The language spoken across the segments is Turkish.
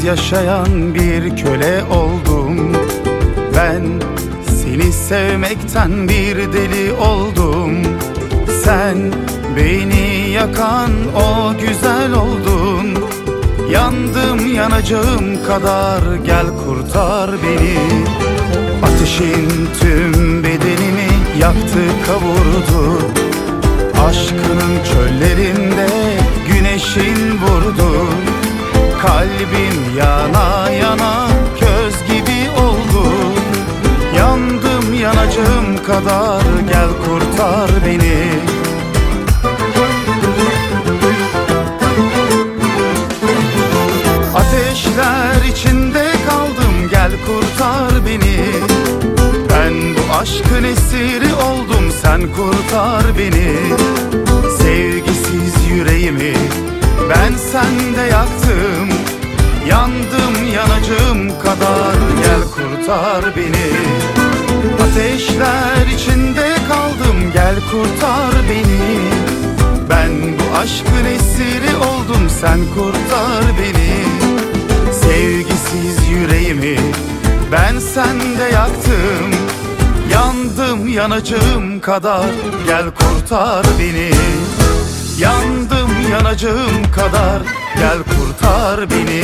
yaşayan bir köle oldum. Ben seni sevmekten bir deli oldum. Sen beni yakan o güzel oldun. Yandım yanacağım kadar, gel kurtar beni. Ateşin tüm bedenimi yaktı kavurdu. Aşkının çöllerinde güneşin vurdu. Kalbim yana yana köz gibi oldu. Yandım yanacağım kadar, gel kurtar beni. Ateşler içinde kaldım, gel kurtar beni. Ben bu aşkın esiri oldum, sen kurtar beni. Sevgisiz yüreğimi ben sende yaktım. Yandım yanacağım kadar, gel kurtar beni. Ateşler içinde kaldım, gel kurtar beni. Ben bu aşkın esiri oldum, sen kurtar beni. Sevgisiz yüreğimi ben sende yaktım. Yandım yanacağım kadar, gel kurtar beni. Yandım yanacağım kadar, gel kurtar beni.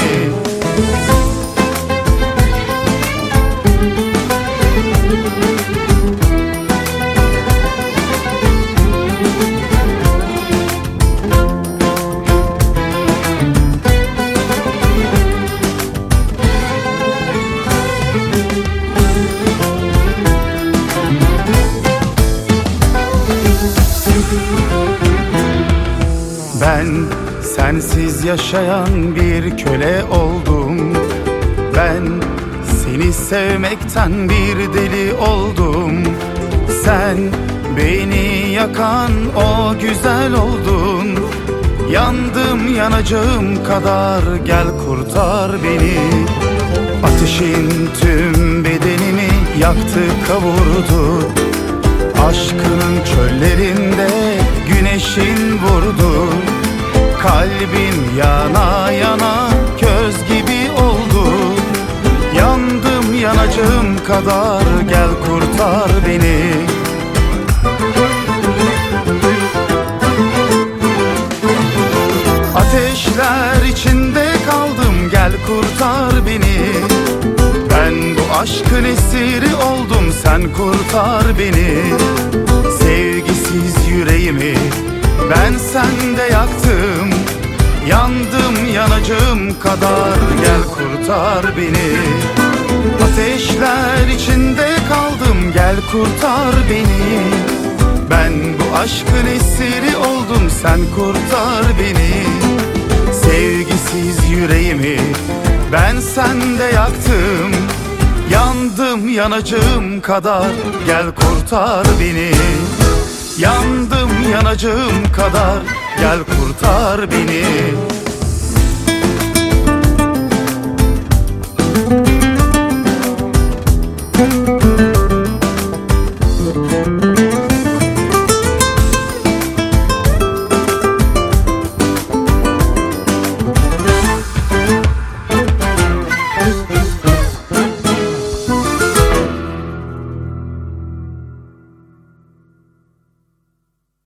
Ben sensiz yaşayan bir köle oldum. Ben seni sevmekten bir deli oldum. Sen beni yakan o güzel oldun. Yandım yanacağım kadar, gel kurtar beni. Ateşin tüm bedenimi yaktı kavurdu. Aşkının çöllerinde güneşin vurdu. Kalbim yana yana köz gibi oldu. Yandım yanacağım kadar, gel kurtar beni. Ateşler içinde kaldım, gel kurtar beni. Ben bu aşkın esiri oldum, sen kurtar beni. Sevgisiz yüreğimi ben sende yaktım. Yandım yanacağım kadar, gel kurtar beni. Ateşler içinde kaldım, gel kurtar beni. Ben bu aşkın esiri oldum, sen kurtar beni. Sevgisiz yüreğimi ben sende yaktım. Yandım yanacağım kadar, gel kurtar beni. Yandım yanacağım kadar, gel kurtar beni.